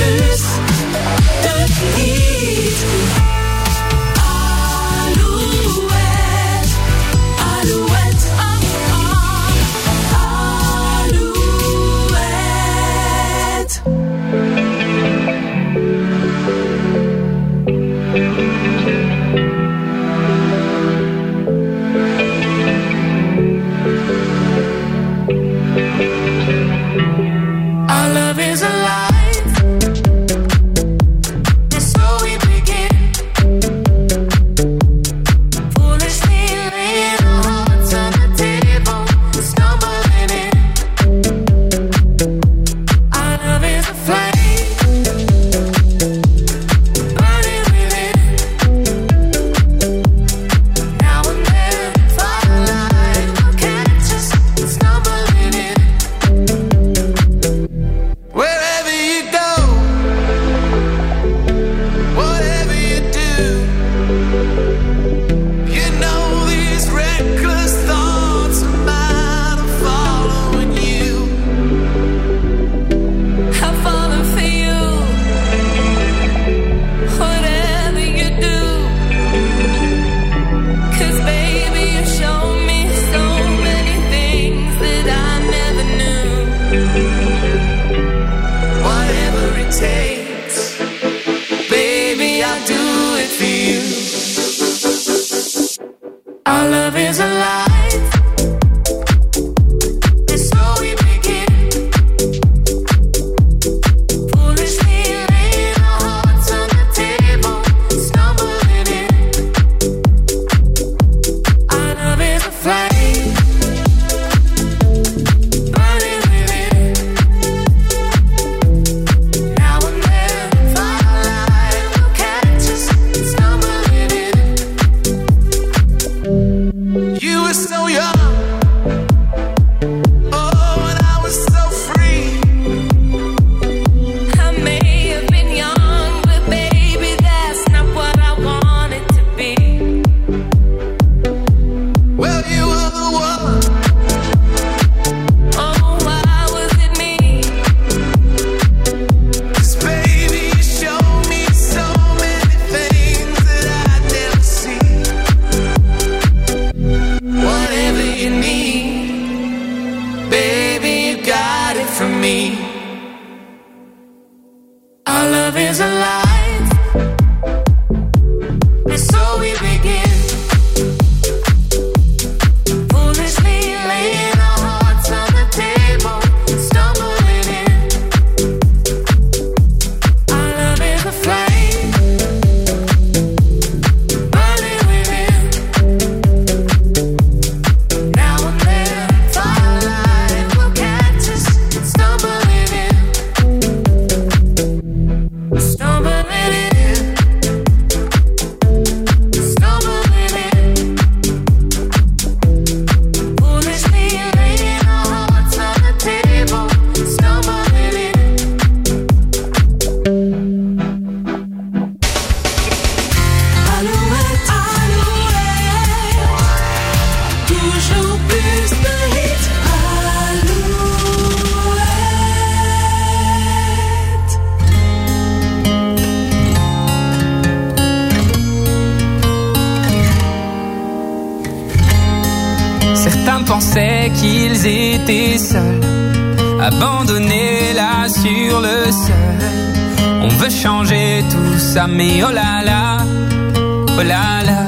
plus de hits. Alouette, Alouette, oh, oh, Alouette. Our love is alive, and so we begin. Foolishly laying our hearts on the table, stumbling in. Our love is a flame, burning within. Now and then, firelight will catch us stumbling in. Wherever you go, whatever you do, you know these reckless thoughts of mine are following you. I've fallen for you, whatever you do. 'Cause baby, you show me so many things that I never knew. Whatever it takes, baby, I'll do it for you. Our love is alive, and so we begin. Foolishly laying our hearts on the table, stumbling in. Our love is a flame, burning within. Now and then, firelight will catch us stumbling in. You were so young, oh, and I was so free. I may have been young, but baby, that's not what I wanted to be. Well, you were the one. Oh, why was it me? 'Cause baby, you showed me so many things that I'd never see. Whatever you need, baby, you got it from me. Our love is alive, and so we begin. Foolishly laying our hearts on the table, stumbling in. Our love is a flame, burning within. Now and then, firelight will catch us stumbling in. Stumbling in. Stumbling in. Foolishly laying our hearts on the table, stumbling in. Alouette, Alouette, toujours plus de hits. Alouette. Certains pensaient qu'ils étaient seuls, abandonnés là sur le seuil. On veut changer tout ça, mais oh là là, oh là là.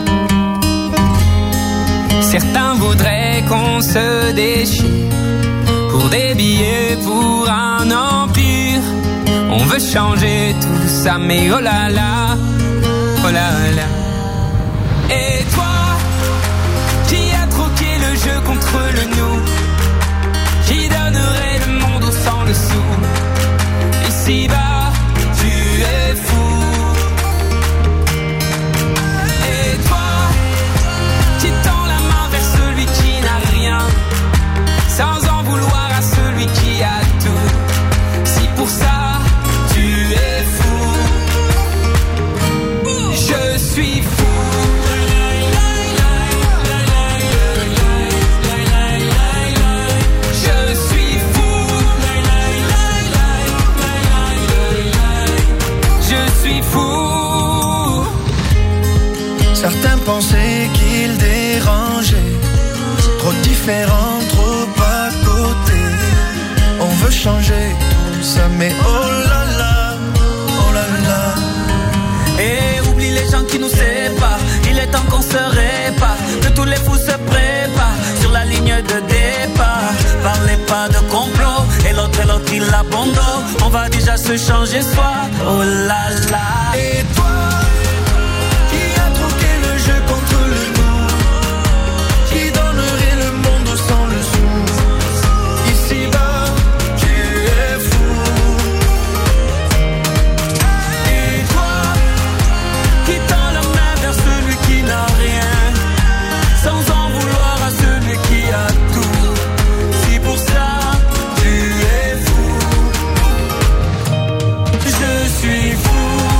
Certains voudraient qu'on se déchire pour des billets, pour un empire. On veut changer tout ça, mais oh là là, oh là là. Et toi, qui a troqué le jeu contre le nous, qui donnerait le monde au sang dessous. Ici-bas, tu es fou. Et toi, qui tend la main vers celui qui n'a rien, sans en vouloir à celui qui a tout. Si pour ça, tu es fou, je suis fou. Je suis fou. pensais qu'il dérangeait. Trop différent, trop à côté. On veut changer tout ça, mais oh là là, oh là là. Et oublie les gens qui nous séparent. Il est temps qu'on se répare, que tous les fous se préparent sur la ligne de départ. Parlez pas de complot, et l'autre il abandonne. On va déjà se changer soi, oh là là. Et toi, qui a troqué le jeu contre le nous, qui donnerait le monde sans le sou. Ici-bas, tu es fou. Et toi, qui tend la main vers celui qui n'a rien, sans en vouloir à celui qui a tout. Si pour ça, tu es fou. Je suis fou.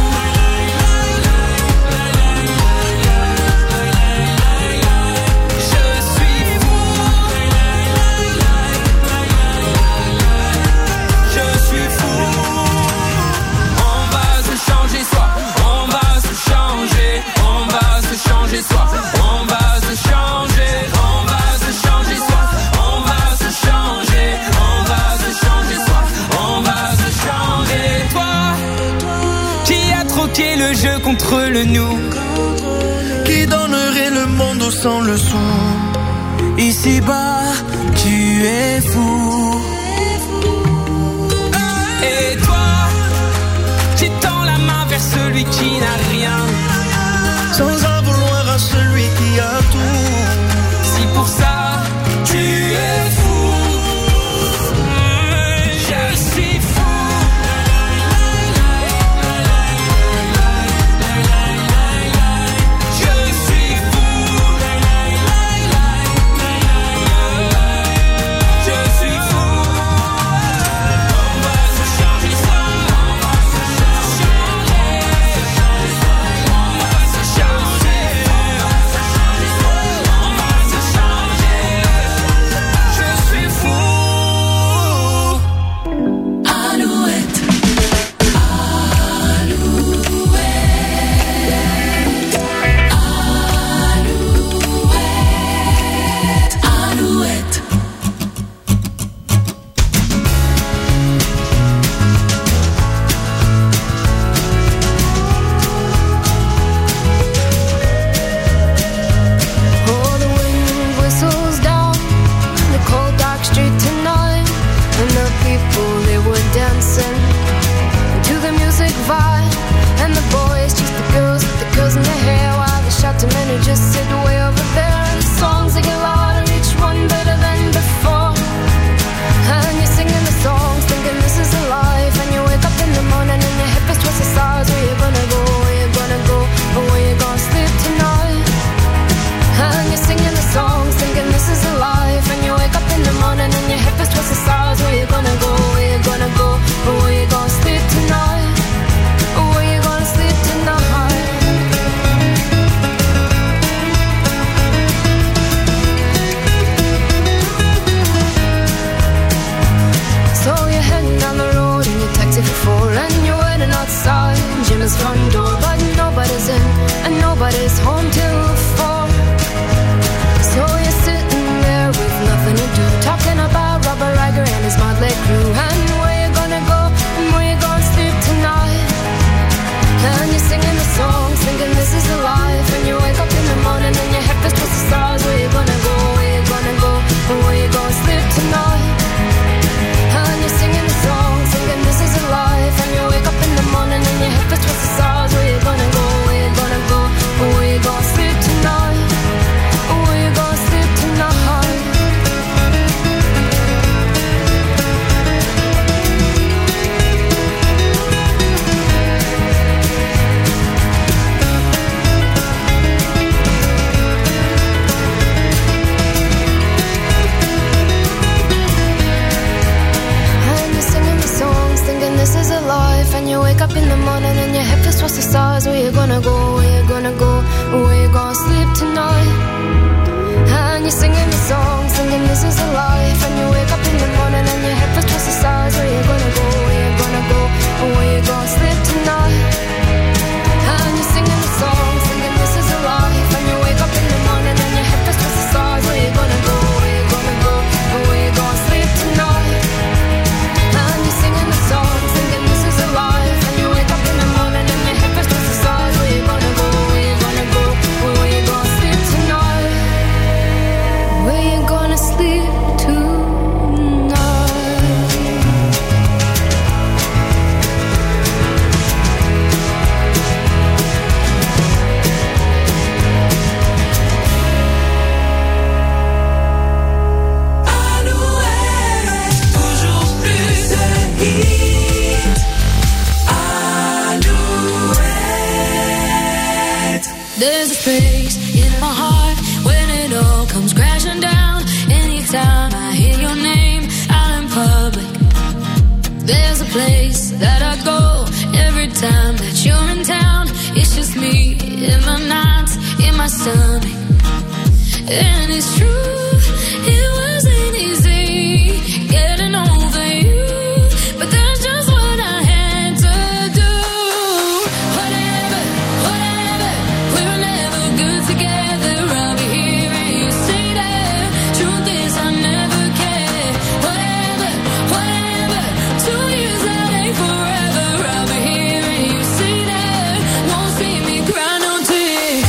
Le jeu contre le nous, qui donnerait le monde sans le sou. Ici-bas, tu es fou. Et toi, tu tends la main vers celui qui n'a rien, sans en vouloir à celui qui a tout. Si pour ça, tu es fou. Je suis fou. Sleep tonight, and you're singing the song, singing this is a life, and you space in my heart when it all comes crashing down. Anytime I hear your name out in public, there's a place that I go every time that you're in town. It's just me in my nights, in my stomach. And it's true, it wasn't easy getting over you, but that's just what I had to do. Whatever, whatever, we were never good together. I'll be here and you say that. Truth is I never cared. Whatever, whatever, 2 years that ain't forever. I'll be here and you say that. Won't see me cry no tears.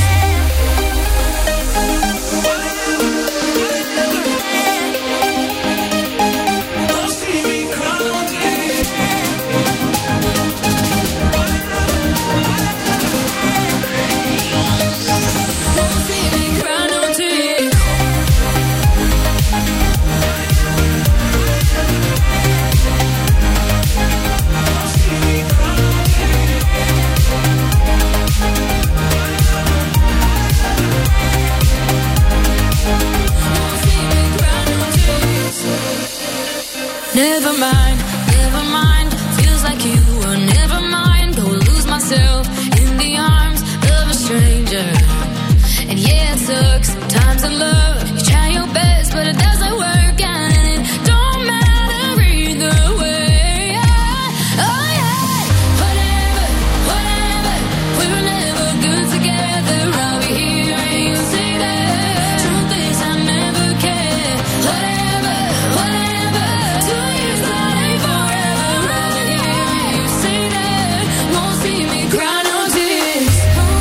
Never mind, never mind. Feels like you were never mind. Go lose myself in the arms of a stranger. And yeah, it sucks sometimes in love. You try your best, but it doesn't work out, and it don't matter either way. Oh yeah, whatever, whatever. We were never good together. I'll be here and you say that. Truth is I never cared. Whatever, whatever. 2 years that ain't forever. I'll be here and you say that. Won't see me cry no tears.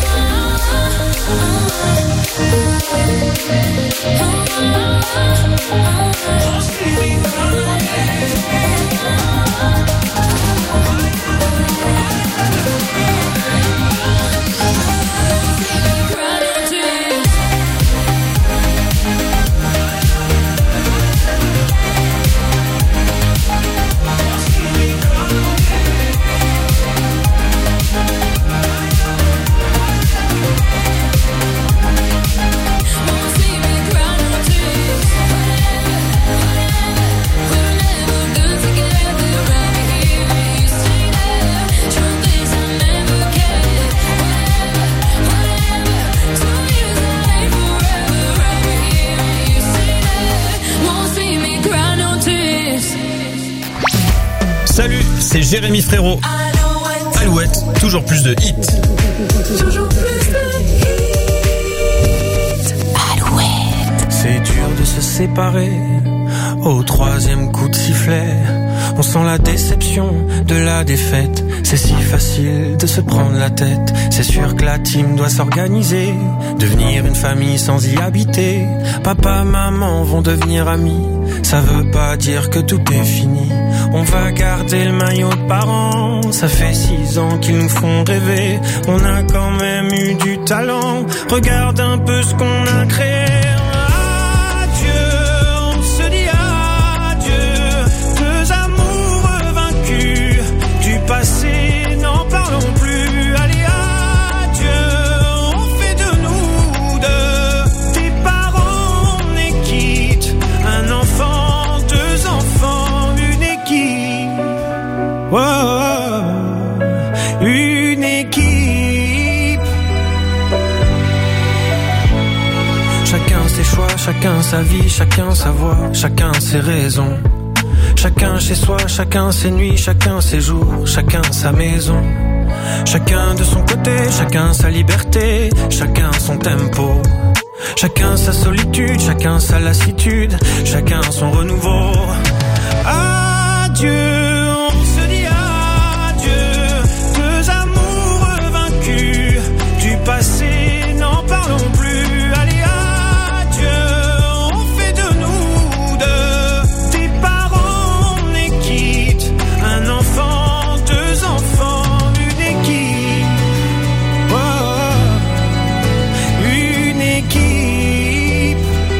Won't see me cry no tears. Cry no tears. Won't see me cry no tears. Whatever, whatever. We were never good together. I'll be here and you say that. Truth is I never cared. Whatever, whatever. 2 years that ain't forever. I'll be here and you say that. Won't see me cry no tears. Salut, c'est Jérémy Frérot. Alouette, toujours plus de hits. Toujours plus de hits. Alouette. C'est dur de se séparer au 3e coup de sifflet. On sent la déception de la défaite. C'est si facile de se prendre la tête. C'est sûr que la team doit s'organiser, devenir une famille sans y habiter. Papa, maman vont devenir amis. Ça veut pas dire que tout est fini. On va garder le maillot de parents. Ça fait 6 ans qu'ils nous font rêver. On a quand même eu du talent. Regarde un peu ce qu'on a créé. Adieu, on se dit adieu. 2 amours vaincus. Du passé, n'en parlons plus. Allez, adieu, on fait de nous deux. Tes parents, on est quitte. Un enfant, 2 enfants, une équipe. Oh, une équipe. Chacun ses choix, chacun sa vie, chacun sa voix, chacun ses raisons. Chacun chez soi, chacun ses nuits, chacun ses jours, chacun sa maison. Chacun de son côté, chacun sa liberté, chacun son tempo. Chacun sa solitude, chacun sa lassitude, chacun son renouveau. Adieu, on se dit adieu. 2 amours vaincus. Du passé, n'en parlons plus. Allez, adieu, on fait de nous deux. Tes parents, on est quitte. Un enfant, 2 enfants, une équipe. Oh, une équipe.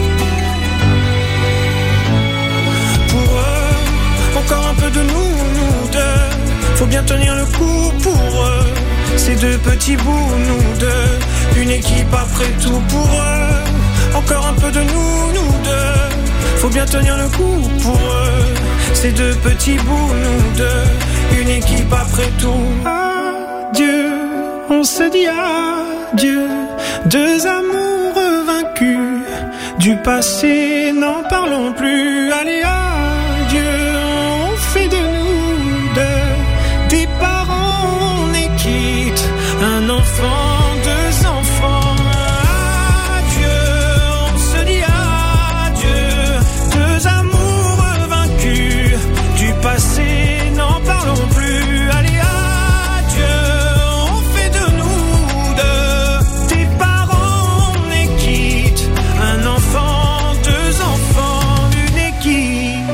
Pour eux, encore un peu de nous deux. Faut bien tenir le coup pour eux. Ces 2 petits bouts, nous deux. Une équipe après tout pour eux. Encore un peu de nous deux. Faut bien tenir le coup pour eux. Ces deux petits bouts, nous deux. Une équipe après tout. Adieu, on se dit adieu. Deux amours vaincus. Du passé, n'en parlons plus. Allez, adieu, on fait de nous deux. Des parents, on est quitte. Un enfant, deux enfants. Adieu, on se dit adieu. Deux amours vaincus. Du passé, n'en parlons plus. Allez, adieu, on fait de nous deux. Des parents, on est quitte. Un enfant, deux enfants, une équipe.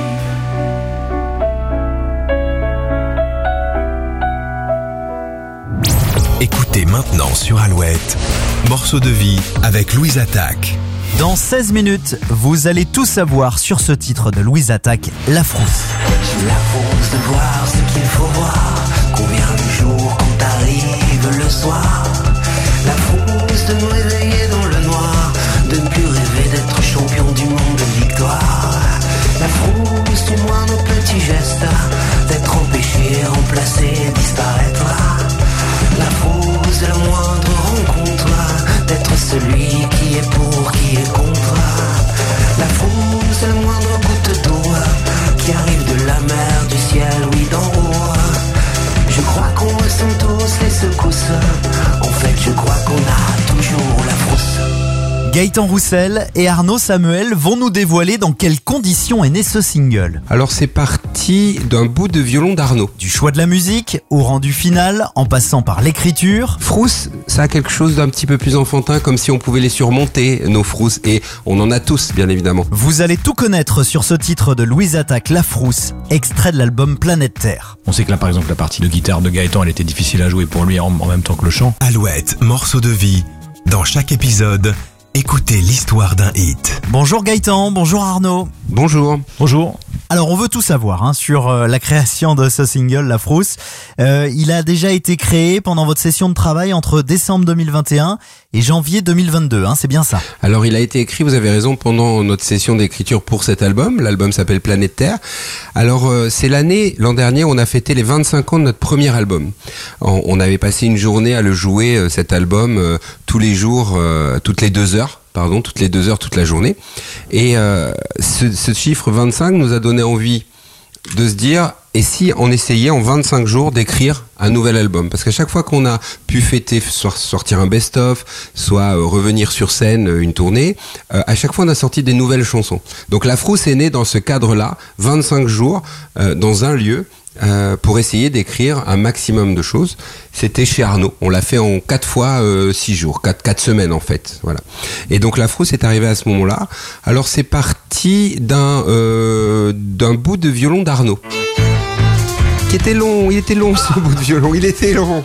Écoutez maintenant sur Alouette, Morceau de vie avec Louise Attaque. Dans 16 minutes, vous allez tout savoir sur ce titre de Louise Attaque, La Frousse. J'ai la force de voir ce qu'il faut voir. Combien de jours quand t'arrives le soir. La frousse de nous réveiller dans le noir. De ne plus rêver d'être champion du monde de victoire. La frousse du moindre petit geste. D'être empêché, remplacé, disparaître. La frousse de la moindre rencontre. D'être celui qui est pour, qui est contre. La frousse de la moindre goutte d'eau qui arrive de la mer, du ciel, oui d'en haut. Je crois qu'on ressent tous les secousses. En fait, je crois qu'on a toujours la frousse. Gaëtan Roussel et Arnaud Samuel vont nous dévoiler dans quelles conditions est né ce single. Alors c'est parti d'un bout de violon d'Arnaud. Du choix de la musique au rendu final, en passant par l'écriture. Frousse, ça a quelque chose d'un petit peu plus enfantin, comme si on pouvait les surmonter, nos frousses, et on en a tous, bien évidemment. Vous allez tout connaître sur ce titre de Louise Attaque, La Frousse, extrait de l'album Planète Terre. On sait que là, par exemple, la partie de guitare de Gaëtan, elle était difficile à jouer pour lui en même temps que le chant. Alouette, Morceau de vie. Dans chaque épisode, écoutez l'histoire d'un hit. Bonjour Gaëtan, bonjour Arnaud. Bonjour. Bonjour. Alors on veut tout savoir sur la création de ce single, La Frousse. Il a déjà été créé pendant votre session de travail entre décembre 2021 et janvier 2022, c'est bien ça? Alors il a été écrit, vous avez raison, pendant notre session d'écriture pour cet album. L'album s'appelle Planète Terre. Alors c'est l'an dernier, on a fêté les 25 ans de notre premier album. On avait passé une journée à le jouer, cet album, tous les jours, toutes les 2 heures. Toutes les 2 heures, toute la journée. Et ce chiffre 25 nous a donné envie de se dire, et si on essayait en 25 jours d'écrire un nouvel album? Parce qu'à chaque fois qu'on a pu fêter, soit sortir un best-of, soit revenir sur scène, une tournée, à chaque fois on a sorti des nouvelles chansons. Donc La Frousse est née dans ce cadre-là, 25 jours, dans un lieu, pour essayer d'écrire un maximum de choses. C'était chez Arnaud. On l'a fait en 4 fois 6 jours, 4 semaines en fait. Voilà. Et donc La Frousse est arrivée à ce moment-là. Alors c'est parti d'un bout de violon d'Arnaud. Qui était long, il était long ce bout de violon, il était long.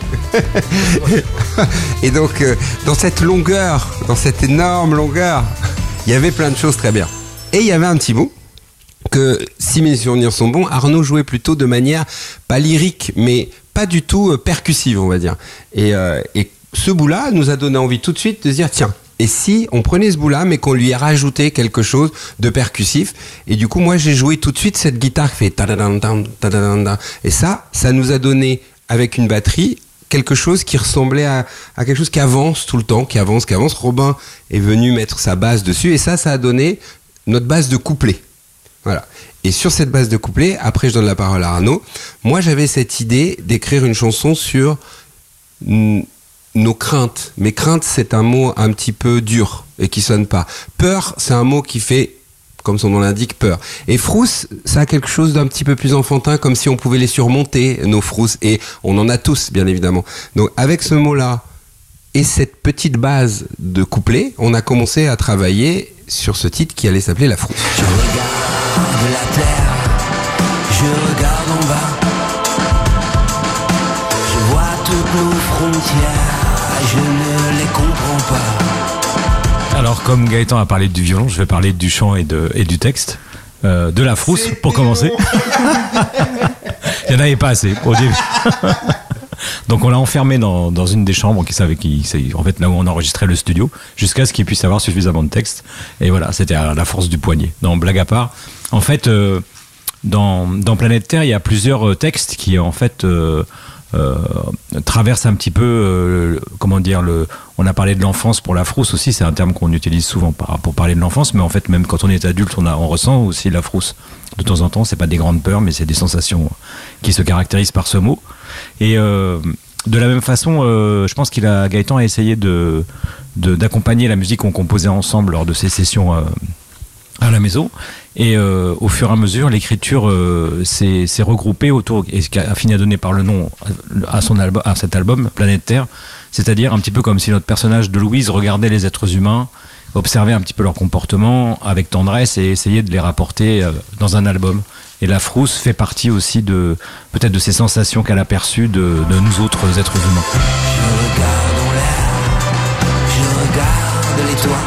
Et donc dans cette longueur, dans cette énorme longueur, il y avait plein de choses très bien. Et il y avait un petit bout que, si mes souvenirs sont bons, Arnaud jouait plutôt de manière pas lyrique, mais pas du tout percussive, on va dire. Et ce bout-là nous a donné envie tout de suite de se dire, tiens, et si on prenait ce bout-là, mais qu'on lui ait rajouté quelque chose de percussif? Et du coup, moi, j'ai joué tout de suite cette guitare qui fait ta-da-da-da, ta-da-da-da. Et ça nous a donné, avec une batterie, quelque chose qui ressemblait à quelque chose qui avance tout le temps, qui avance. Robin est venu mettre sa basse dessus, et ça a donné notre base de couplet. Voilà. Et sur cette base de couplet, après je donne la parole à Arnaud, moi j'avais cette idée d'écrire une chanson sur nos craintes. Mes craintes, c'est un mot un petit peu dur et qui sonne pas. Peur, c'est un mot qui fait, comme son nom l'indique, peur. Et frousse, ça a quelque chose d'un petit peu plus enfantin, comme si on pouvait les surmonter, nos frousses, et on en a tous, bien évidemment. Donc avec ce mot-là et cette petite base de couplet, on a commencé à travailler sur ce titre qui allait s'appeler La Frousse. Je regarde la terre, je regarde en bas, je vois toutes nos frontières, je ne les comprends pas. Alors comme Gaëtan a parlé du violon, je vais parler du chant et du texte. De La Frousse, pour commencer. Il n'y en avait pas assez au début. Donc on l'a enfermé dans une des chambres en fait là où on enregistrait le studio, jusqu'à ce qu'il puisse avoir suffisamment de texte. Et voilà, c'était à la force du poignet. Non, blague à part. En fait, dans Planète Terre, il y a plusieurs textes qui en fait traversent un petit peu, on a parlé de l'enfance pour la frousse aussi, c'est un terme qu'on utilise souvent pour parler de l'enfance, mais en fait même quand on est adulte, on ressent aussi la frousse. De temps en temps, c'est pas des grandes peurs, mais c'est des sensations qui se caractérisent par ce mot. Et de la même façon, je pense Gaëtan a essayé d'accompagner la musique qu'on composait ensemble lors de ces sessions à la maison. Et au fur et à mesure, l'écriture s'est regroupée autour, et ce qui a fini à donner par le nom à cet album, Planète Terre. C'est-à-dire un petit peu comme si notre personnage de Louise regardait les êtres humains, observait un petit peu leur comportement avec tendresse et essayait de les rapporter dans un album. Et la frousse fait partie aussi peut-être de ces sensations qu'elle a perçues de nous autres êtres humains. Je regarde en l'air, je regarde les toits.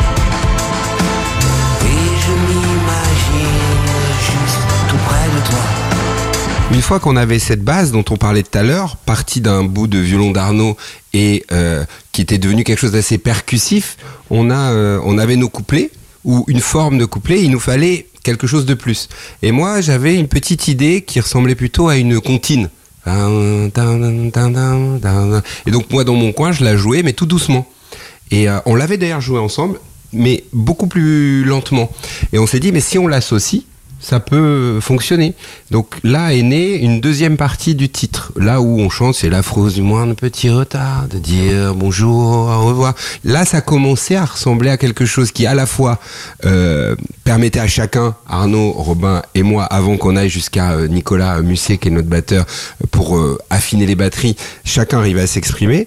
Une fois qu'on avait cette base dont on parlait tout à l'heure, partie d'un bout de violon d'Arnaud et qui était devenu quelque chose d'assez percussif, on avait nos couplets ou une forme de couplet. Il nous fallait quelque chose de plus. Et moi, j'avais une petite idée qui ressemblait plutôt à une comptine. Et donc moi, dans mon coin, je la jouais, mais tout doucement. Et on l'avait d'ailleurs joué ensemble, mais beaucoup plus lentement. Et on s'est dit, mais si on l'associe, ça peut fonctionner. Donc là est née une deuxième partie du titre. Là où on chante, c'est la frousse du moindre petit retard, de dire bonjour, au revoir. Là, ça commençait à ressembler à quelque chose qui, à la fois, permettait à chacun, Arnaud, Robin et moi, avant qu'on aille jusqu'à Nicolas Musset, qui est notre batteur, pour affiner les batteries, chacun arrivait à s'exprimer.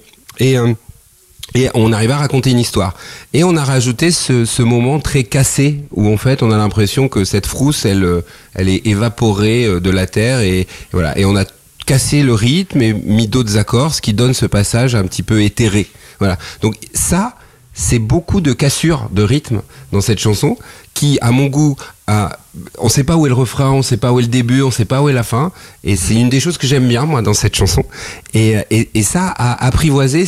Et on arrive à raconter une histoire. Et on a rajouté ce moment très cassé où en fait on a l'impression que cette frousse elle est évaporée de la terre et voilà. Et on a cassé le rythme et mis d'autres accords, ce qui donne ce passage un petit peu éthéré. Voilà. Donc ça, c'est beaucoup de cassures de rythme dans cette chanson qui, à mon goût, on sait pas où est le refrain, on sait pas où est le début, on sait pas où est la fin. Et c'est une des choses que j'aime bien, moi, dans cette chanson. Et ça, à apprivoiser,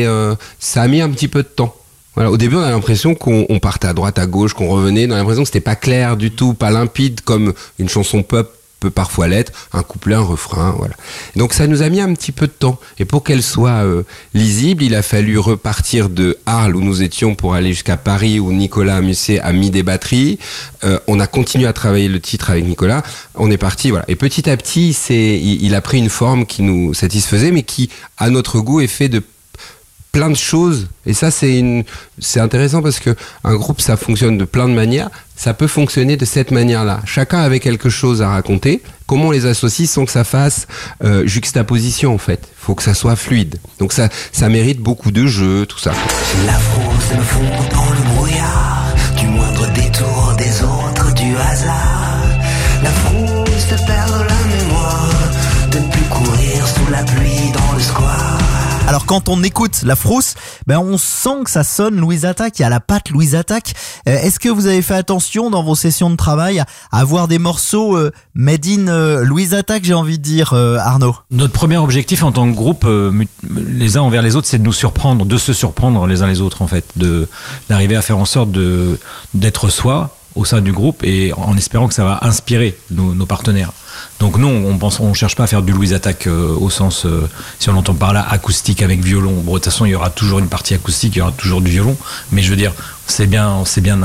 ça a mis un petit peu de temps. Voilà. Au début, on a l'impression qu'on partait à droite, à gauche, qu'on revenait. On a l'impression que c'était pas clair du tout, pas limpide, comme une chanson pop peut parfois l'être, un couplet, un refrain, voilà. Donc ça nous a mis un petit peu de temps. Et pour qu'elle soit lisible, il a fallu repartir de Arles où nous étions pour aller jusqu'à Paris où Nicolas Musset a mis des batteries. On a continué à travailler le titre avec Nicolas. On est parti, voilà. Et petit à petit, il a pris une forme qui nous satisfaisait, mais qui, à notre goût, est fait de plein de choses. Et ça, c'est intéressant parce que un groupe, ça fonctionne de plein de manières. Ça peut fonctionner de cette manière-là. Chacun avait quelque chose à raconter. Comment on les associe sans que ça fasse juxtaposition, en fait. Il faut que ça soit fluide. Donc ça mérite beaucoup de jeu, tout ça. La frousse me fond dans le brouillard, du moindre détour des autres, du hasard. La frousse te perd la mémoire, de ne plus courir sous la pluie dans le square. Alors quand on écoute la frousse, on sent que ça sonne Louise Attaque, il y a la patte Louise Attaque. Est-ce que vous avez fait attention dans vos sessions de travail à avoir des morceaux made in Louise Attaque, j'ai envie de dire, Arnaud? Notre premier objectif en tant que groupe, les uns envers les autres, c'est de se surprendre les uns les autres en fait, d'arriver à faire en sorte d'être soi au sein du groupe et en espérant que ça va inspirer nos partenaires. Donc non, on cherche pas à faire du Louise Attaque au sens, si on entend par là, acoustique avec violon. Bon, de toute façon, il y aura toujours une partie acoustique, il y aura toujours du violon, mais je veux dire, c'est bien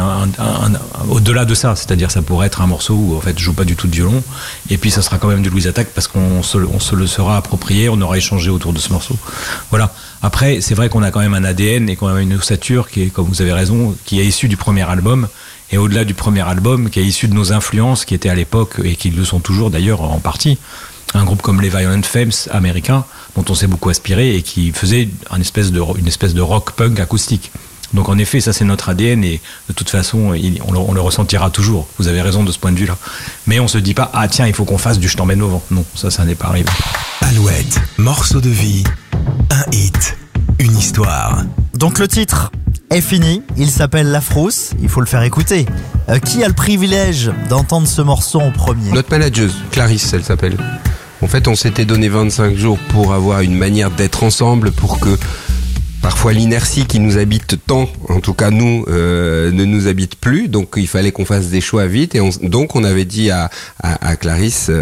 au-delà de ça, c'est-à-dire ça pourrait être un morceau où en fait je joue pas du tout de violon, et puis ça sera quand même du Louise Attaque parce qu'on se le sera approprié, on aura échangé autour de ce morceau. Voilà. Après, c'est vrai qu'on a quand même un ADN et qu'on a une ossature qui est, comme vous avez raison, qui est issue du premier album. Et au-delà du premier album, qui est issu de nos influences, qui étaient à l'époque, et qui le sont toujours d'ailleurs en partie, un groupe comme les Violent Femmes américains, dont on s'est beaucoup inspiré, et qui faisait une espèce de rock punk acoustique. Donc en effet, ça c'est notre ADN, et de toute façon, on le ressentira toujours. Vous avez raison de ce point de vue-là. Mais on se dit pas, ah tiens, il faut qu'on fasse du Je t'emmène au vent. Non, ça n'est pas arrivé. Alouette, morceau de vie, un hit, une histoire. Donc le titre est fini, il s'appelle La Frousse, il faut le faire écouter. Qui a le privilège d'entendre ce morceau en premier? Notre manageuse, Clarisse, elle s'appelle. On fait, on s'était donné 25 jours pour avoir une manière d'être ensemble, pour que parfois l'inertie qui nous habite tant, en tout cas nous, ne nous habite plus. Donc il fallait qu'on fasse des choix vite. Et donc on avait dit à Clarisse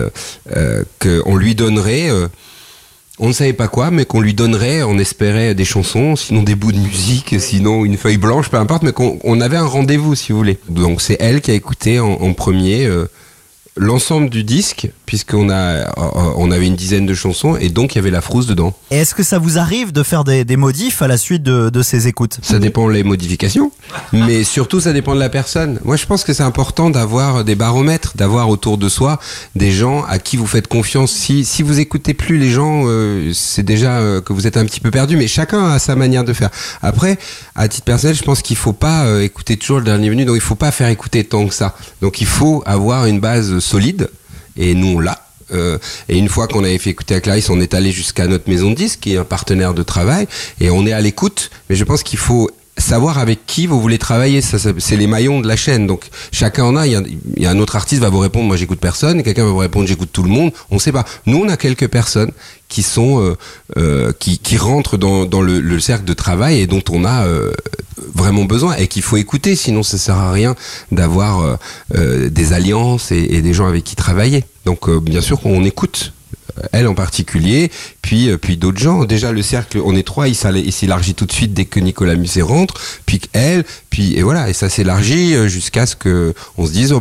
qu'on lui donnerait... on ne savait pas quoi, mais qu'on lui donnerait, on espérait des chansons, sinon des bouts de musique, sinon une feuille blanche, peu importe, mais qu'on avait un rendez-vous, si vous voulez. Donc c'est elle qui a écouté en premier l'ensemble du disque, puisqu'on avait une dizaine de chansons, et donc il y avait La Frousse dedans. Et est-ce que ça vous arrive de faire des modifs à la suite de ces écoutes ? Ça dépend les modifications, mais surtout ça dépend de la personne. Moi je pense que c'est important d'avoir des baromètres, d'avoir autour de soi des gens à qui vous faites confiance. Si vous écoutez plus les gens, c'est déjà que vous êtes un petit peu perdu, mais chacun a sa manière de faire. Après, à titre personnel, je pense qu'il faut pas écouter toujours le dernier venu, donc il faut pas faire écouter tant que ça. Donc il faut avoir une base solide, et nous on l'a. Et une fois qu'on avait fait écouter à Clarisse, on est allé jusqu'à notre maison de disques, qui est un partenaire de travail, et on est à l'écoute. Mais je pense qu'il faut savoir avec qui vous voulez travailler. Ça, c'est les maillons de la chaîne. Donc chacun en a. Il y a un autre artiste va vous répondre, moi j'écoute personne, et quelqu'un va vous répondre, j'écoute tout le monde. On ne sait pas. Nous on a quelques personnes qui sont qui rentrent dans le cercle de travail, et dont on a vraiment besoin, et qu'il faut écouter, sinon ça sert à rien d'avoir des alliances et des gens avec qui travailler. Donc bien sûr qu'on écoute, elle en particulier, puis d'autres gens. Déjà le cercle, on est trois, il s'élargit tout de suite dès que Nicolas Musset rentre, puis elle, et voilà, et ça s'élargit jusqu'à ce que on se dise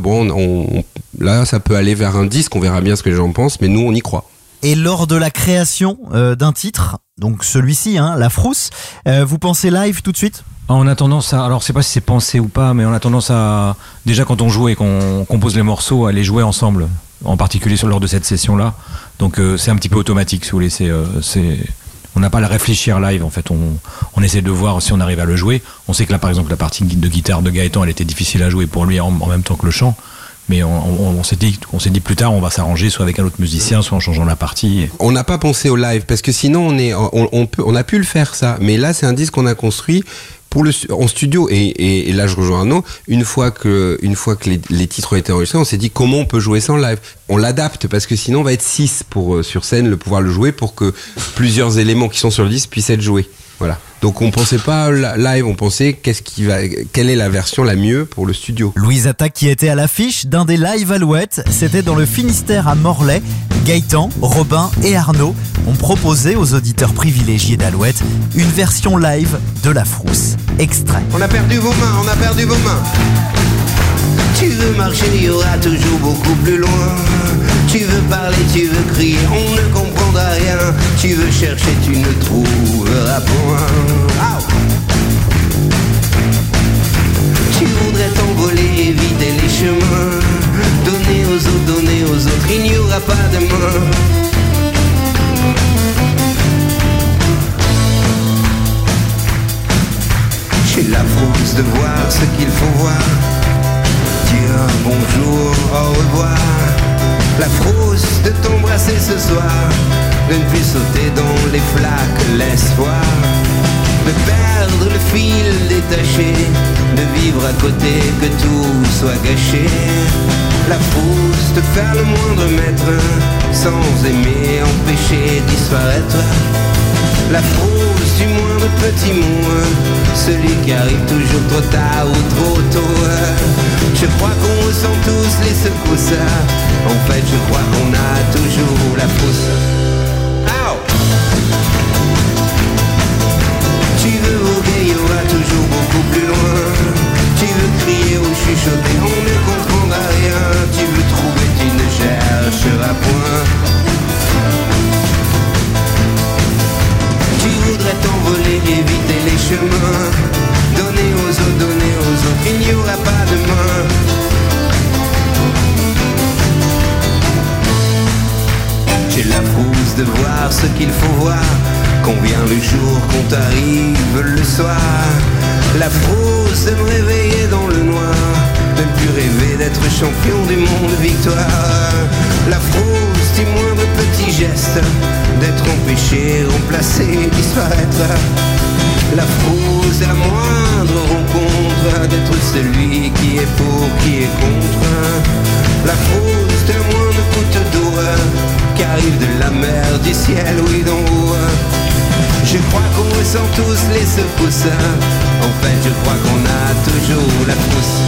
là ça peut aller vers un disque, on verra bien ce que les gens pensent, mais nous on y croit. Et lors de la création d'un titre, donc celui-ci, La Frousse, vous pensez live tout de suite ? On a tendance à, alors je sais pas si c'est pensé ou pas, mais on a tendance à, déjà quand on joue et qu'on compose les morceaux, à les jouer ensemble, en particulier lors de cette session-là. Donc c'est un petit peu automatique, si vous voulez. On n'a pas à le réfléchir live, en fait. On essaie de voir si on arrive à le jouer. On sait que là, par exemple, la partie de guitare de Gaëtan, elle était difficile à jouer pour lui en même temps que le chant. Mais on s'est dit plus tard, on va s'arranger soit avec un autre musicien, soit en changeant la partie. On n'a pas pensé au live, parce que sinon on a pu le faire, ça. Mais là, c'est un disque qu'on a construit en studio, et là je rejoins Arnaud. Une fois que les titres ont été enregistrés, on s'est dit comment on peut jouer ça en live. On l'adapte, parce que sinon on va être 6 pour sur scène pouvoir le jouer, pour que plusieurs éléments qui sont sur le disque puissent être joués. Voilà. Donc on pensait pas live, on pensait quelle est la version la mieux pour le studio. Louise Attaque, qui était à l'affiche d'un des live Alouettes, c'était dans le Finistère à Morlaix. Gaëtan, Robin et Arnaud ont proposé aux auditeurs privilégiés d'Alouette une version live de La Frousse. Extrait. On a perdu vos mains. Tu veux marcher, il y aura toujours beaucoup plus loin. Tu veux parler, tu veux crier, on ne comprendra rien. Tu veux chercher, tu ne trouveras point. Tu voudrais t'envoler, éviter les chemins. Donner aux autres, il n'y aura pas demain. J'ai la frousse de voir ce qu'il faut voir. Dire bonjour, au revoir. La frousse de t'embrasser ce soir, de ne plus sauter dans les flaques, l'espoir de perdre le fil détaché, de vivre à côté, que tout soit gâché. La frousse de faire le moindre mètre, sans aimer, empêcher disparaître. La frousse du moindre petit mot, celui qui arrive toujours trop tard ou trop tôt. Je crois qu'on ressent tous les secousses. En fait, je crois qu'on a toujours la frousse. Tu veux voguer, il y aura toujours beaucoup plus loin. Tu veux crier ou chuchoter, on ne comprendra rien. Tu veux trouver, tu ne chercheras point. Tu voudrais t'envoler, éviter les chemins. Donner aux autres, il n'y aura pas demain. J'ai la frousse de voir ce qu'il faut voir. Quand vient le jour, qu'on t'arrive le soir. La frousse de me réveiller dans le noir, de ne plus rêver d'être champion du monde, victoire. La frousse du moindre petit geste, d'être empêché, remplacé, disparaître. La frousse de la moindre rencontre, d'être celui qui est pour, qui est contre. La frousse de la moindre goutte d'eau, qu'arrive de la mer, du ciel, oui d'en haut. Je crois qu'on ressent tous les secousses. En fait, je crois qu'on a toujours la frousse.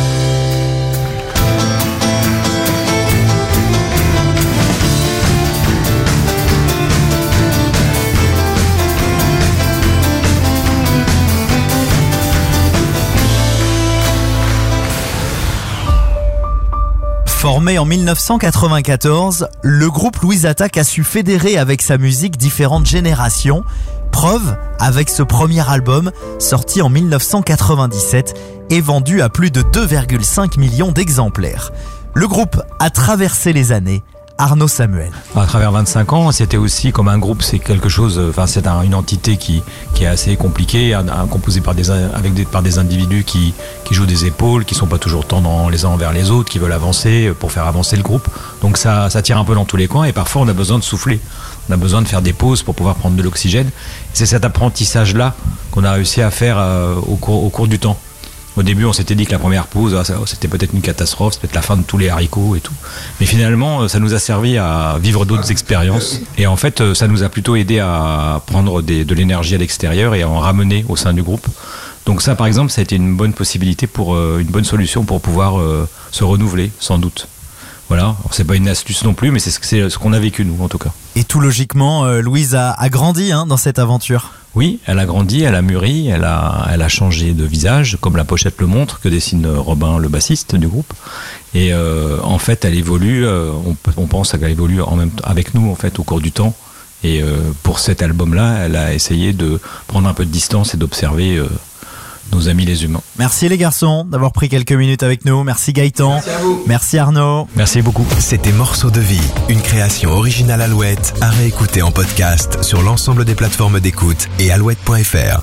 Formé en 1994, le groupe Louise Attaque a su fédérer avec sa musique différentes générations. Preuve avec ce premier album sorti en 1997 et vendu à plus de 2,5 millions d'exemplaires. Le groupe a traversé les années. Arnaud Samuel. À travers 25 ans, c'était aussi comme un groupe, c'est quelque chose, enfin c'est une entité qui est assez compliquée, composée par des individus qui jouent des épaules, qui sont pas toujours tendants les uns envers les autres, qui veulent avancer pour faire avancer le groupe. Donc ça tire un peu dans tous les coins et parfois on a besoin de souffler. On a besoin de faire des pauses pour pouvoir prendre de l'oxygène. C'est cet apprentissage-là qu'on a réussi à faire au cours du temps. Au début, on s'était dit que la première pause, c'était peut-être une catastrophe, c'était peut-être la fin de tous les haricots et tout. Mais finalement, ça nous a servi à vivre d'autres expériences. Et en fait, ça nous a plutôt aidé à prendre de l'énergie à l'extérieur et à en ramener au sein du groupe. Donc ça, par exemple, ça a été une bonne possibilité une bonne solution pour pouvoir se renouveler, sans doute. Voilà, alors, c'est pas une astuce non plus, mais c'est ce qu'on a vécu, nous, en tout cas. Et tout logiquement, Louise a grandi dans cette aventure. Oui, elle a grandi, elle a mûri, elle a changé de visage, comme la pochette le montre, que dessine Robin, le bassiste du groupe. Et en fait, elle évolue, on pense qu'elle évolue en même temps avec nous, en fait, au cours du temps. Et pour cet album-là, elle a essayé de prendre un peu de distance et d'observer nos amis les humains. Merci les garçons d'avoir pris quelques minutes avec nous. Merci Gaëtan. Merci à vous. Merci Arnaud. Merci beaucoup. C'était Morceaux de vie, une création originale Alouette à réécouter en podcast sur l'ensemble des plateformes d'écoute et alouette.fr. Alouette,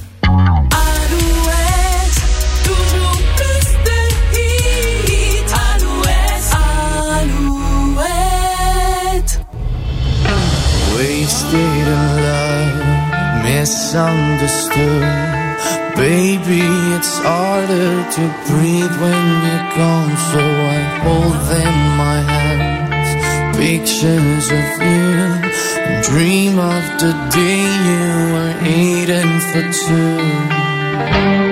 toujours plus de hits. Alouette, Alouette. Wasted in love, misunderstood. Baby, it's harder to breathe when you're gone, so I hold in my hands pictures of you and dream of the day you were eating for two.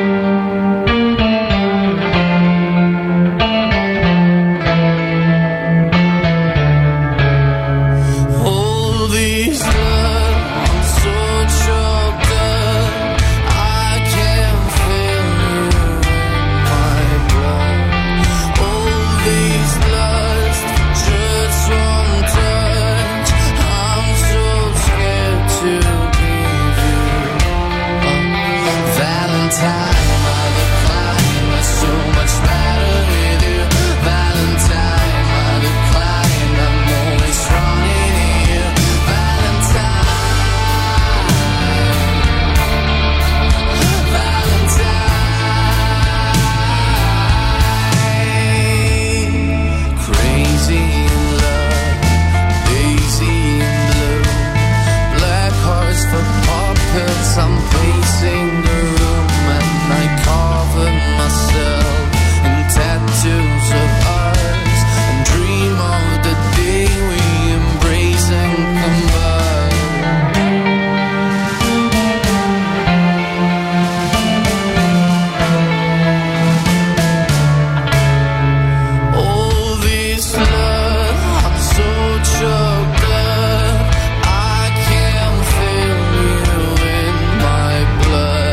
Blood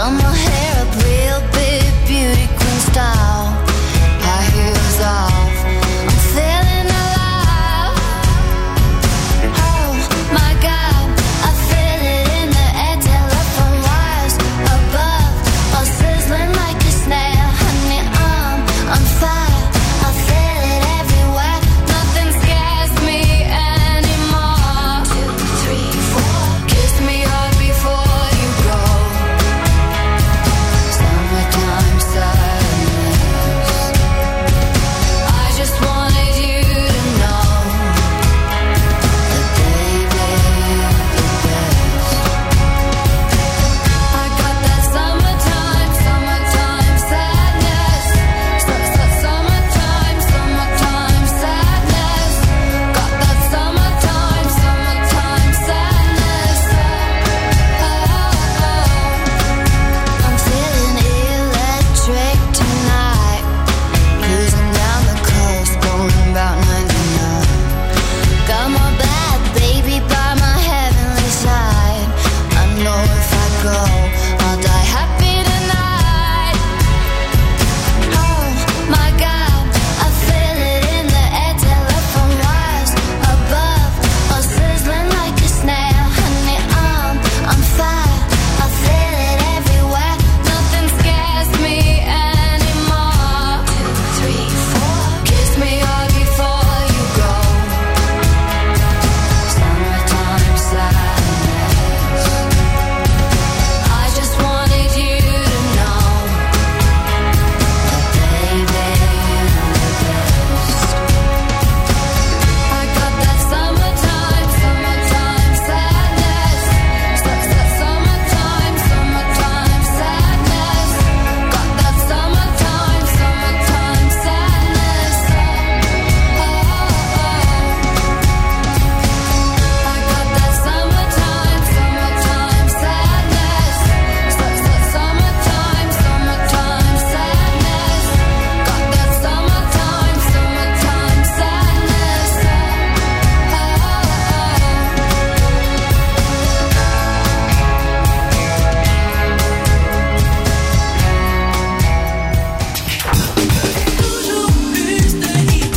Done my hair up real big, beauty queen style. High heels off, I'm feeling alive. Oh my God, I feel it in the air. Telephone wires above, all sizzling like a snail. Honey, I'm fire, I feel it everywhere. Nothing scares me anymore. 2, 3, 4, kiss me hard before you go. Summertime sadness. I just wanted you to know that baby you're the best. I got that summertime sadness. Summertime sadness. Got that summertime sadness. I'm feeling electric tonight. Cruising down the coast, going about 99. Got my bad baby by my heavenly side. I know if I go, I'll die happy tonight. Oh my God, I feel it in the air. Telephone wires above, all sizzling like a snail. Honey, I'm fire, I feel it everywhere. Nothing scares me anymore. 2, 3, 4, kiss me hard before you go. Summertime sadness. I just wanted you to know that baby you're the best. I got that summertime sadness. Summertime sadness. Got that summertime sadness. I got that summertime sadness. Summertime sadness. Got that summertime Toujours plus de hits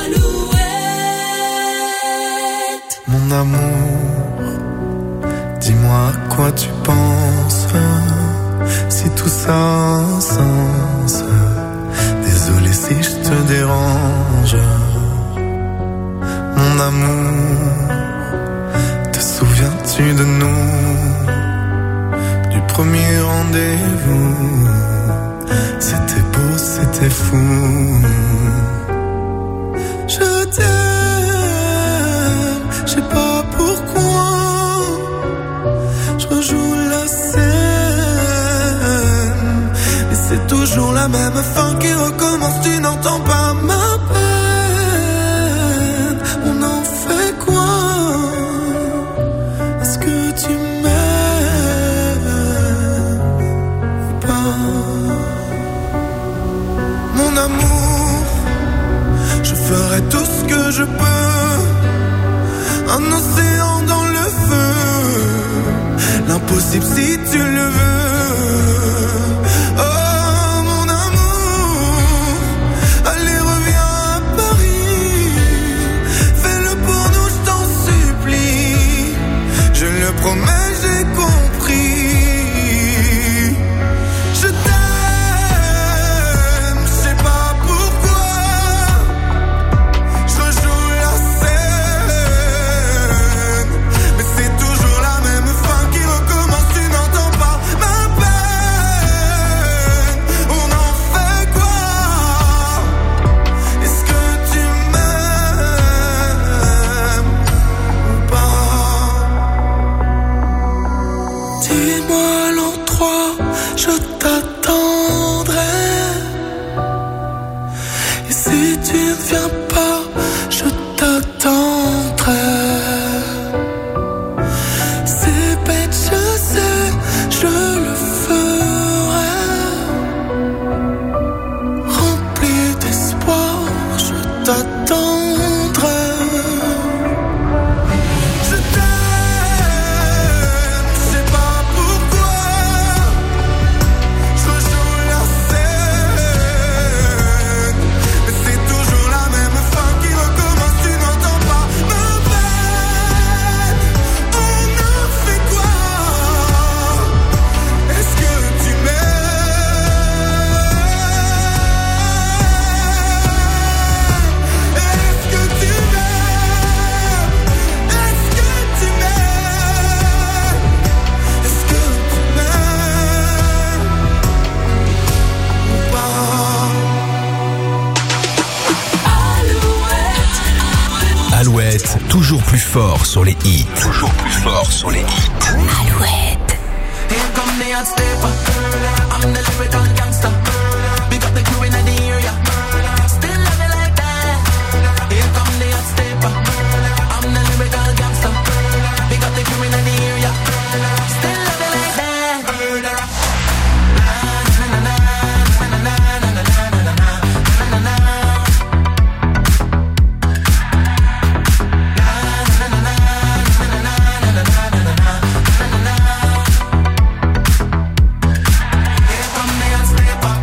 Alouette. Mon amour, dis-moi à quoi tu penses. Si tout ça a un sens. Désolé si je te dérange. Mon amour, te souviens-tu de nous? Du premier rendez-vous. C'était beau, c'était fou. Je t'aime, je sais pas pourquoi. Je rejoue la scène, et c'est toujours la même fin qui recommence. Tu n'entends pas ma peine. On en fait quoi? Est-ce que tu m'aimes ou pas? Mon amour, je ferai tout ce que je peux. Un océan dans le feu. L'impossible si tu le veux. Oh mon amour, allez reviens à Paris. Fais-le pour nous, je t'en supplie. Je le promets, j'ai compris. Je t'aime, je sais pas pourquoi. Je rejoue la scène, mais c'est toujours la même fin qui recommence. Tu n'entends pas ma peine. On en fait quoi? Est-ce que tu m'aimes ou pas? Dis-moi l'endroit, je t'attendrai. Et si tu ne viens pas, je t'attendrai. C'est bête, je sais, je le ferai. Rempli d'espoir, je t'attendrai. Je t'aime, je sais pas pourquoi. fort sur les hits. Toujours plus fort sur les hits. Alouette. Here come the hot stepper. I'm the lyrical gangster. Big up the crew in the area. Still love it like that. Here come the hot stepper. I'm the lyrical gangster. Big up the crew in the area. Still love it like that. Here come the hot stepper.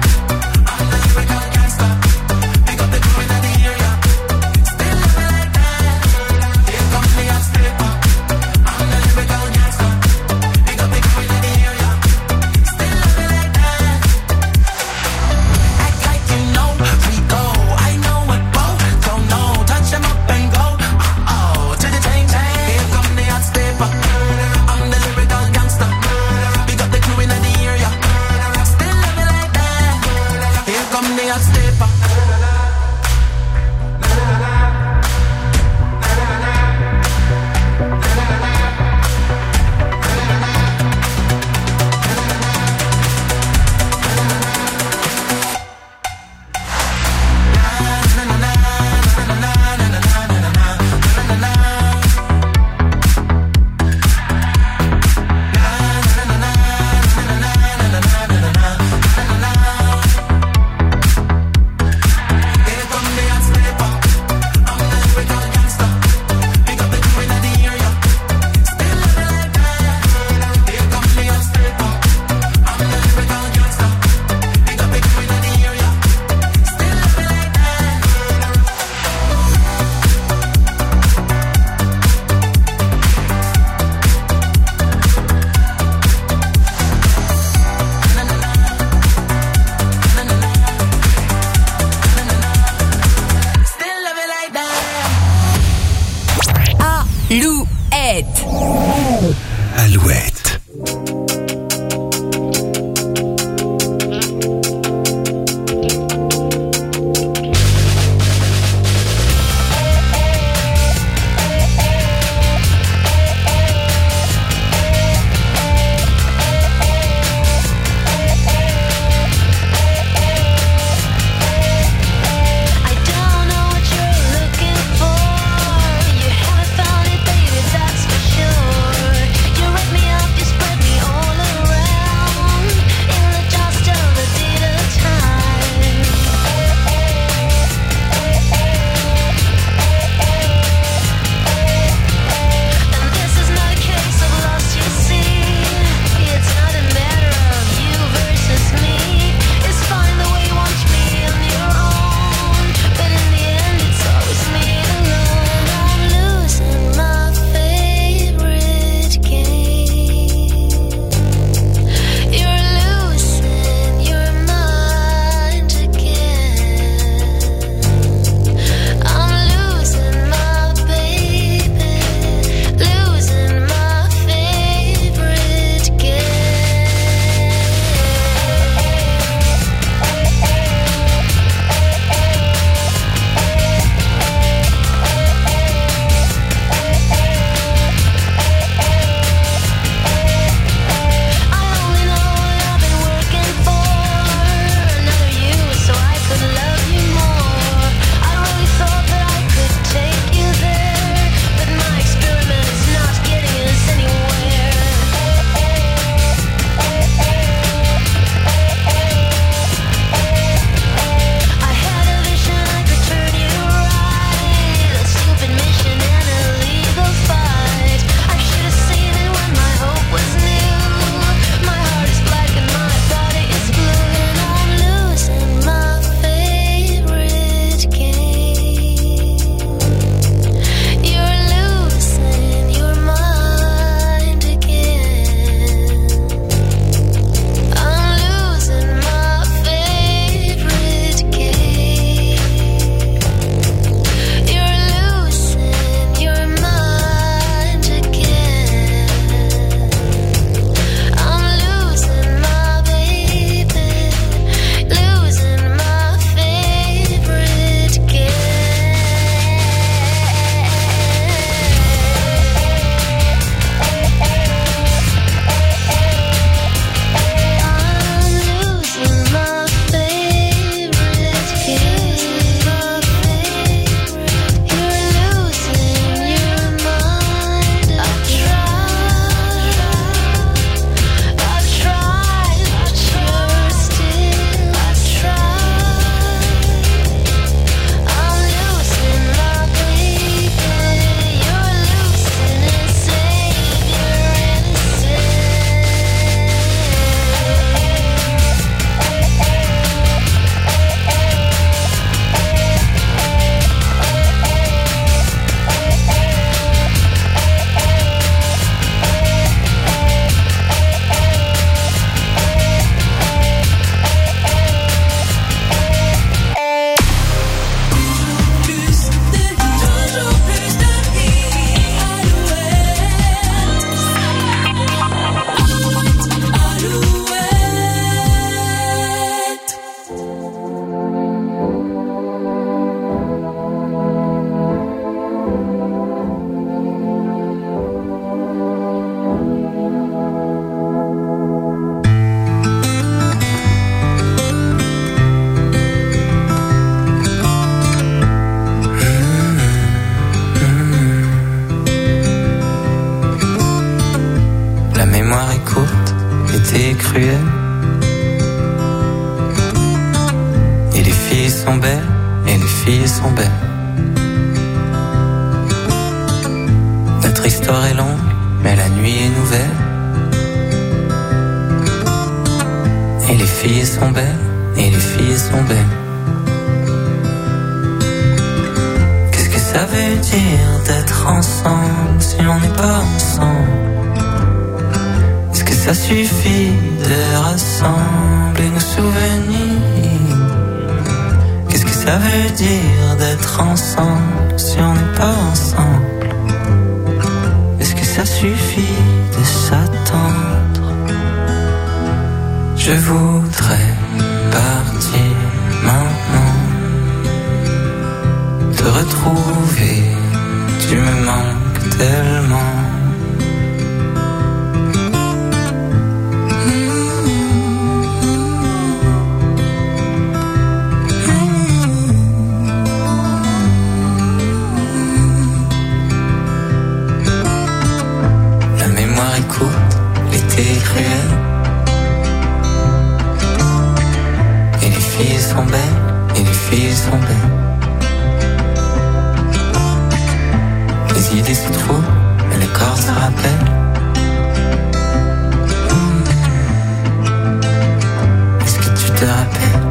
l'été cruel. Et les filles sont belles, et les filles sont belles. Notre histoire est longue, mais la nuit est nouvelle. Et les filles sont belles, et les filles sont belles. Qu'est-ce que ça veut dire d'être ensemble si on n'est pas ensemble? Est-ce que ça suffit de rassembler nos souvenirs? Qu'est-ce que ça veut dire d'être ensemble si on n'est pas ensemble? Est-ce que ça suffit de s'attendre? Je voudrais partir maintenant, te retrouver, tu me manques tellement. La mémoire est courte, l'été est cruel. Et les filles sont belles, et les filles sont belles. Les idées se trouvent, mais le corps se rappelle. Est-ce que tu te rappelles?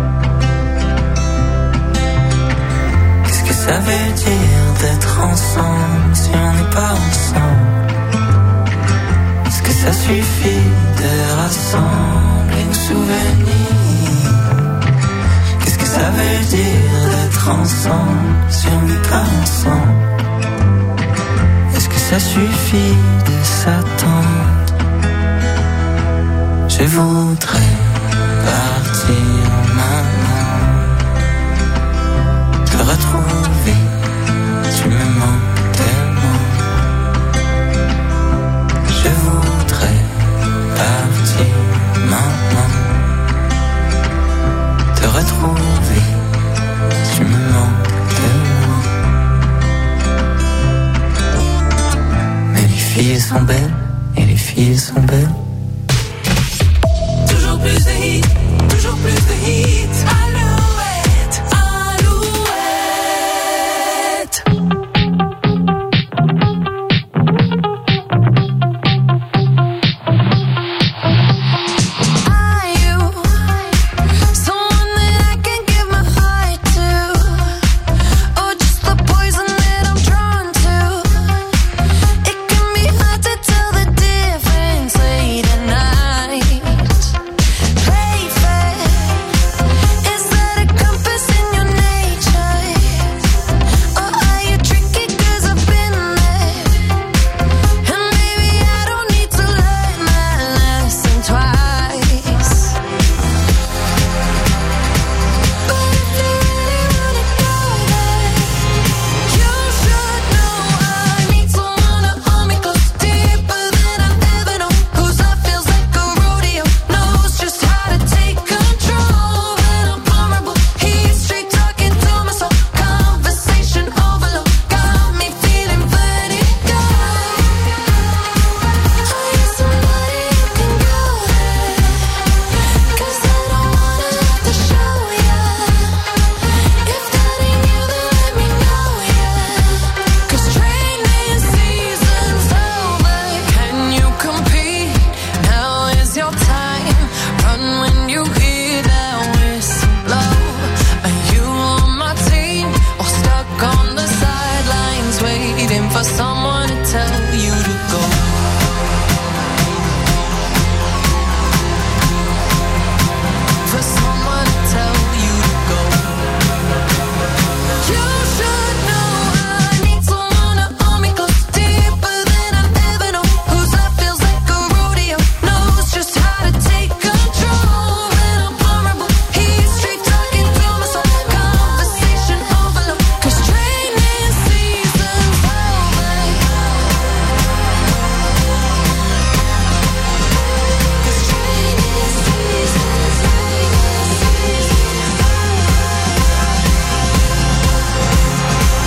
Qu'est-ce que ça veut dire d'être ensemble si on n'est pas ensemble? Est-ce que ça suffit de rassembler nos souvenirs? Qu'est-ce que ça veut dire d'être ensemble si on n'est pas ensemble? Est-ce que ça suffit de s'attendre? Je voudrais partir maintenant, te retrouver, tu me manques tellement. Je voudrais partir maintenant, te retrouver, tu me manques tellement. Mais les filles sont belles, et les filles sont belles. Toujours plus de hits, toujours plus de hits. Alouette, Alouette. Are you someone that I can give my heart to, or just the poison that I'm drawn to? It can be hard to tell the difference late at night. Play fair, is that a compass in your nature, or are you tricky 'cause I've been there? And maybe I don't need to learn my lesson twice. But if you really wanna go there, you should know I need someone to hold me close, deeper than I've ever known. Whose love feels like a rodeo, knows just how to take control. When I'm vulnerable, he's straight talking to my soul. Conversation overload, got me feeling vertigo. Are you somebody who can go there? 'Cause I don't wanna have to show ya. If that ain't you, then let me know ya. 'Cause training season's over. Can you compete? Now is your time. Run when you hear that whistle blow. Are you on my team or stuck on the sidelines waiting for someone to tell you to go? For someone to tell you to go. You should know I need someone to hold me close, deeper than I've ever known. Whose love feels like a rodeo, knows just how to take control. When I'm vulnerable, he's straight talking to my soul. Conversation overload, 'cause training season's over. 'Cause training season's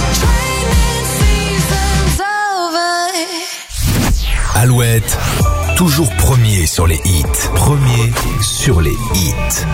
Training season's over. Alouette, Toujours premier sur les hits. Premier sur les hits.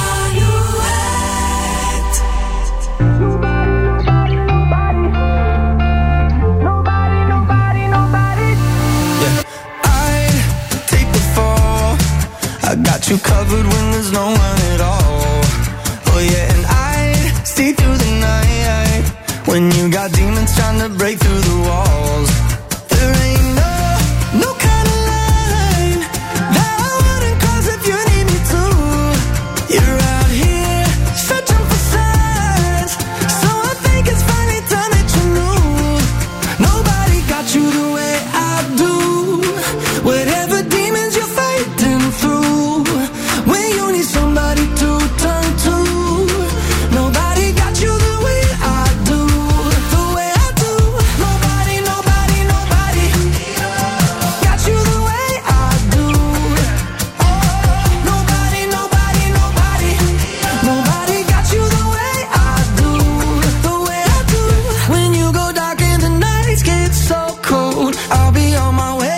I got you covered when there's no one at all. Oh yeah, and I see through the night when you got demons trying to break through the walls. There ain't no kind of line that I wouldn't cross if you need me to. You're out here searching for signs, so I think it's finally time that you knew. Nobody got you the way I do. Whatever demons you're fighting through, when you need somebody to turn to, nobody got you the way I do, the way I do. Nobody, nobody, nobody got you the way I do. Nobody, nobody, nobody, nobody got you the way I do, the way I do. When you go dark and the nights get so cold, I'll be on my way.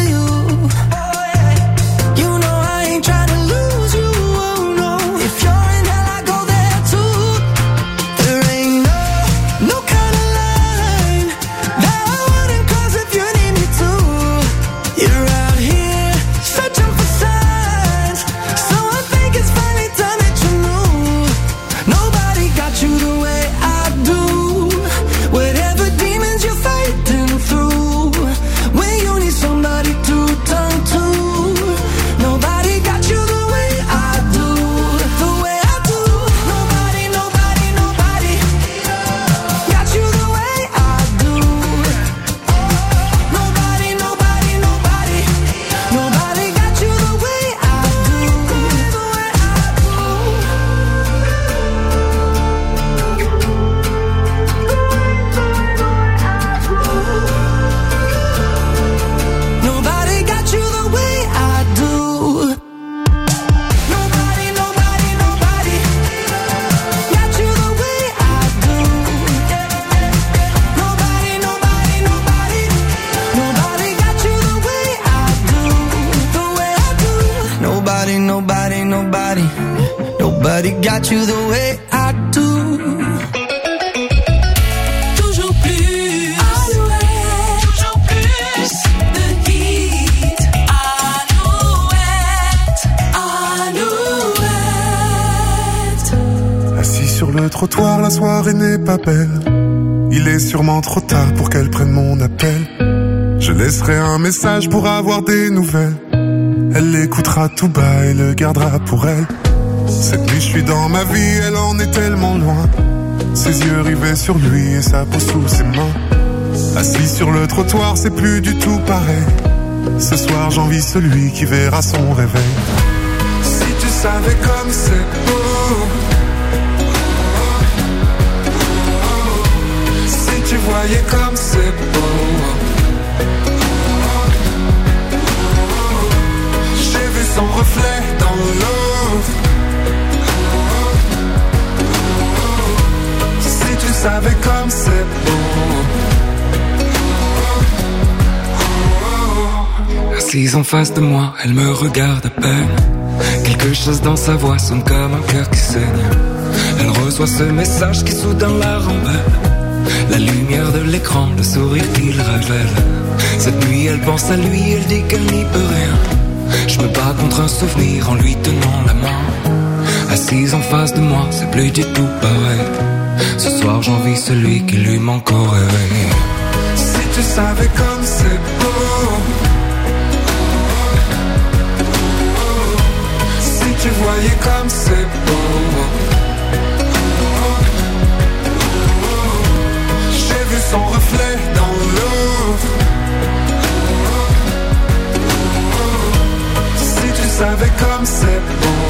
Nobody got you the way I do. Toujours plus, Alouette. Toujours plus de hits. Alouette. Assis sur le trottoir, la soirée n'est pas belle. Il est sûrement trop tard pour qu'elle prenne mon appel. Je laisserai un message pour avoir des nouvelles. Elle l'écoutera tout bas et le gardera pour elle. Cette nuit je suis dans ma vie, elle en est tellement loin. Ses yeux rivés sur lui et sa peau sous ses mains. Assis sur le trottoir, c'est plus du tout pareil. Ce soir j'envie celui qui verra son réveil. Si tu savais comme c'est beau, si tu voyais comme c'est beau. J'ai vu son reflet dans l'eau. Si tu savais comme c'est beau. Assise en face de moi, elle me regarde à peine. Quelque chose dans sa voix sonne comme un cœur qui saigne. Elle reçoit ce message qui soudain la rembelle. La lumière de l'écran, le sourire qu'il révèle. Cette nuit elle pense à lui, elle dit qu'elle n'y peut rien. Je me bats contre un souvenir en lui tenant la main. Assise en face de moi, c'est plus du tout pareil. Ce soir j'envie celui qui lui manque au réveil. Si tu savais comme c'est beau. Si tu voyais comme c'est beau. J'ai vu son reflet dans l'eau. Si tu savais comme c'est beau.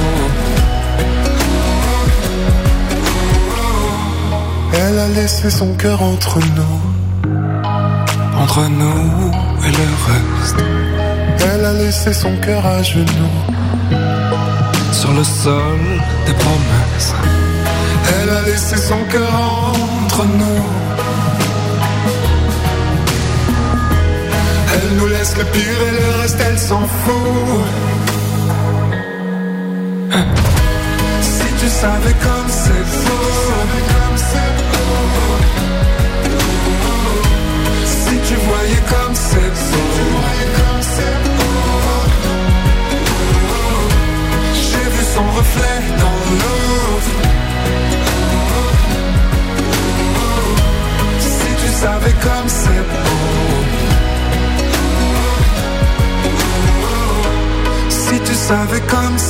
Elle a laissé son cœur entre nous. Entre nous et le reste. Elle a laissé son cœur à genoux. Sur le sol des promesses. Elle a laissé son cœur entre nous. Elle nous laisse le pire et le reste elle s'en fout. Si tu savais comme c'est beau, si tu voyais comme c'est beau, j'ai vu son reflet dans l'autre. Si tu savais comme c'est beau, si tu savais comme c'est